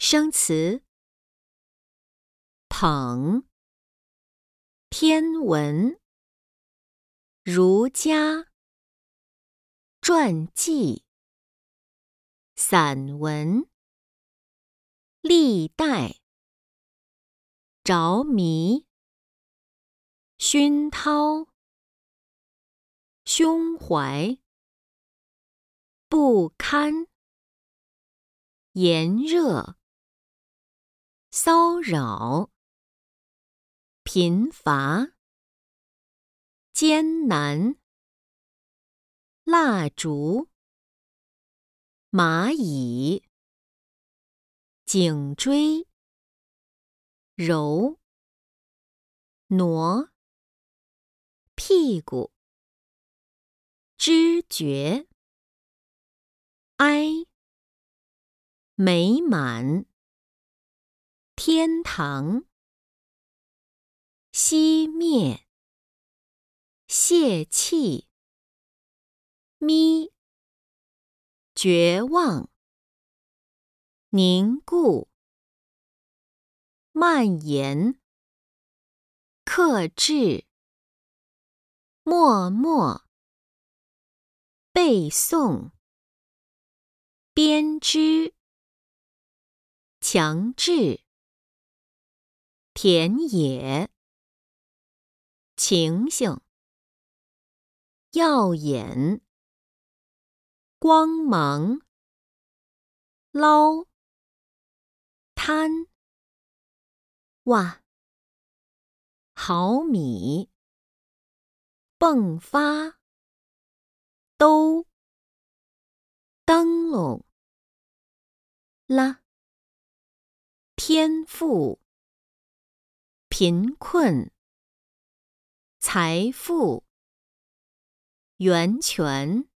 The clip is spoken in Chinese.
生词：捧、天文、儒家、传记、散文、历代、着迷、熏陶、胸怀、不堪、炎热、骚扰、贫乏、艰难、蜡烛、蚂蚁、颈椎、揉、挪、屁股、知觉、哀、美满、天堂、熄灭、泄气、咪、绝望、凝固、蔓延、克制、默默、背诵、编织、强制、田野、情形、耀眼、光芒、捞、摊、哇、毫米、迸发、兜、灯笼、啦、天赋、贫困、财富、源泉、